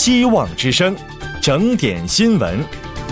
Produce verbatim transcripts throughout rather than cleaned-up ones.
希望之声，整点新闻。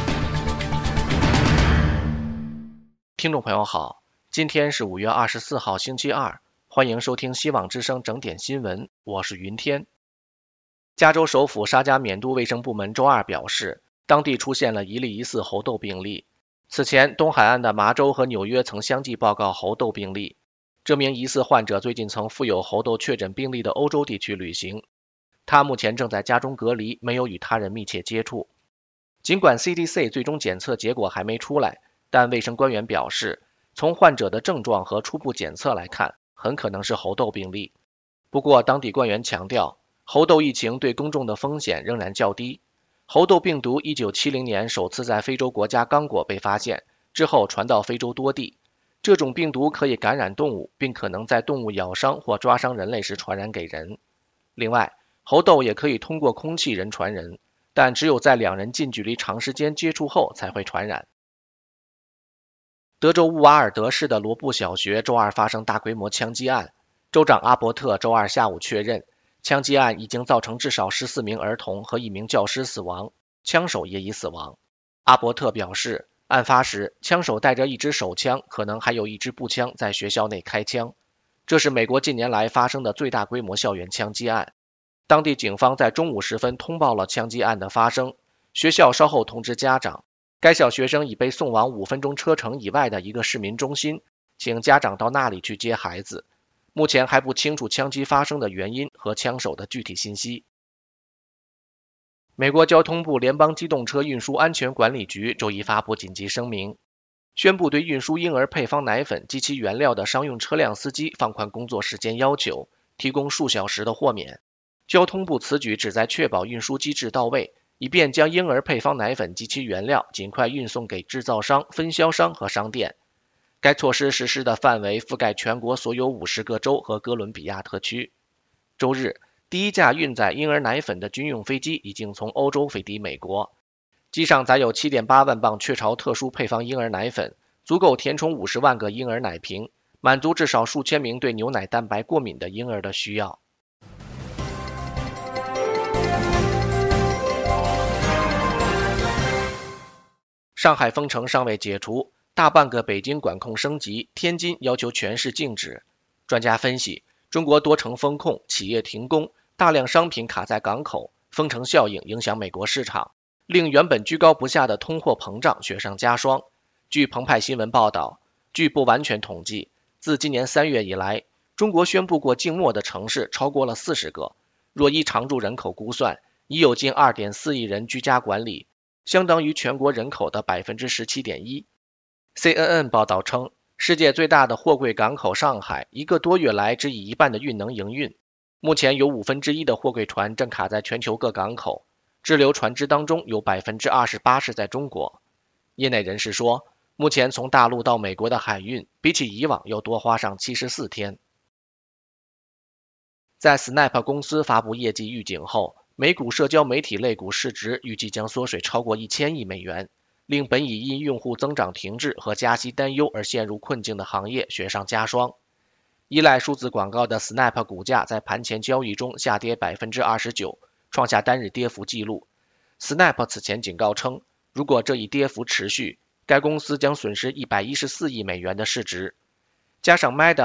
听众朋友好，今天是五月二十四号星期二，欢迎收听希望之声整点新闻，我是云天。加州首府沙加缅度卫生部门周二表示，当地出现了一例疑似猴痘病例。此前，东海岸的麻州和纽约曾相继报告猴痘病例。这名疑似患者最近曾赴有猴痘确诊病例的欧洲地区旅行，他目前正在家中隔离，没有与他人密切接触。尽管 C D C 最终检测结果还没出来，但卫生官员表示，从患者的症状和初步检测来看，很可能是猴痘病例。不过，当地官员强调，猴痘疫情对公众的风险仍然较低。猴痘病毒一九七零年首次在非洲国家刚果被发现，之后传到非洲多地。这种病毒可以感染动物，并可能在动物咬伤或抓伤人类时传染给人。另外，猴痘也可以通过空气人传人，但只有在两人近距离长时间接触后才会传染。德州乌瓦尔德市的罗布小学周二发生大规模枪击案，州长阿伯特周二下午确认，枪击案已经造成至少十四名儿童和一名教师死亡，枪手也已死亡。阿伯特表示，案发时，枪手带着一支手枪，可能还有一支步枪在学校内开枪。这是美国近年来发生的最大规模校园枪击案。当地警方在中午时分通报了枪击案的发生，学校稍后通知家长，该校学生已被送往五分钟车程以外的一个市民中心，请家长到那里去接孩子。目前还不清楚枪击发生的原因和枪手的具体信息。美国交通部联邦机动车运输安全管理局周一发布紧急声明，宣布对运输婴儿配方奶粉及其原料的商用车辆司机放宽工作时间要求，提供数小时的豁免。交通部此举旨在确保运输机制到位，以便将婴儿配方奶粉及其原料尽快运送给制造商、分销商和商店。该措施实施的范围覆盖全国所有五十个州和哥伦比亚特区。周日，第一架运载婴儿奶粉的军用飞机已经从欧洲飞抵美国，机上载有 七点八万磅雀巢特殊配方婴儿奶粉，足够填充五十万个婴儿奶瓶，满足至少数千名对牛奶蛋白过敏的婴儿的需要。上海封城尚未解除，大半个北京管控升级，天津要求全市静止。专家分析，中国多城封控，企业停工，大量商品卡在港口，封城效应影响美国市场，令原本居高不下的通货膨胀雪上加霜。据澎湃新闻报道，据不完全统计，自今年三月以来，中国宣布过静默的城市超过了四十个。若依常住人口估算，已有近 二点四亿人居家管理，相当于全国人口的 百分之十七点一。C N N 报道称，世界最大的货柜港口上海，一个多月来只以一半的运能营运。目前有五分之一的货柜船正卡在全球各港口，滞留船只当中有 百分之二十八 是在中国。业内人士说，目前从大陆到美国的海运，比起以往要多花上七十四天。在 Snap 公司发布业绩预警后，美股社交媒体类股市值预计将缩水超过一千亿美元，令本已因用户增长停滞和加息担忧而陷入困境的行业雪上加霜。依赖数字广告的 Snap 股价在盘前交易中下跌 百分之二十九， 创下单日跌幅纪录。Snap 此前警告称，如果这一跌幅持续，该公司将损失一百一十四亿美元的市值。加上 Meta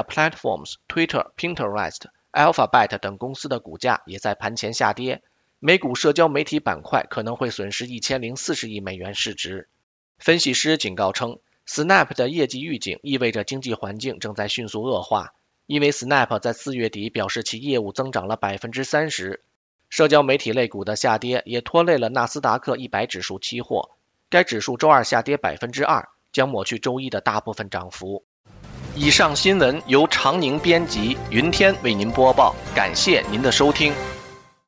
Platforms、Twitter、Pinterest、Alphabet 等公司的股价也在盘前下跌，美股社交媒体板块可能会损失一千零四十亿美元市值。分析师警告称， Snap 的业绩预警意味着经济环境正在迅速恶化，因为 Snap 在四月底表示其业务增长了 百分之三十。 社交媒体类股的下跌也拖累了纳斯达克一百指数期货，该指数周二下跌 百分之二， 将抹去周一的大部分涨幅。以上新闻由常宁编辑，云天为您播报，感谢您的收听。